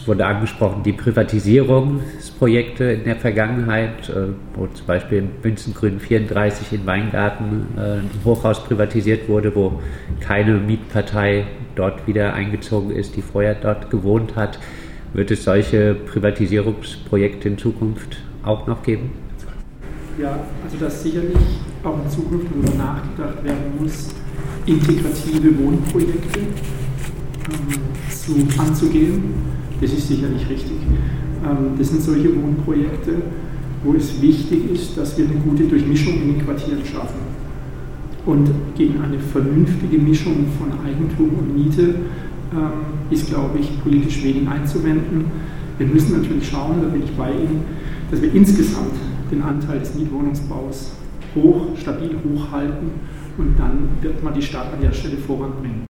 Es wurde angesprochen, die Privatisierungsprojekte in der Vergangenheit, wo zum Beispiel in Münzengrün 34 in Weingarten ein Hochhaus privatisiert wurde, wo keine Mietpartei dort wieder eingezogen ist, die vorher dort gewohnt hat. Wird es solche Privatisierungsprojekte in Zukunft auch noch geben? Ja, also dass sicherlich auch in Zukunft darüber nachgedacht werden muss, integrative Wohnprojekte anzugehen. Das ist sicherlich richtig. Das sind solche Wohnprojekte, wo es wichtig ist, dass wir eine gute Durchmischung in den Quartieren schaffen. Und gegen eine vernünftige Mischung von Eigentum und Miete ist, glaube ich, politisch wenig einzuwenden. Wir müssen natürlich schauen, da bin ich bei Ihnen, dass wir insgesamt den Anteil des Mietwohnungsbaus stabil hochhalten und dann wird man die Stadt an der Stelle voranbringen.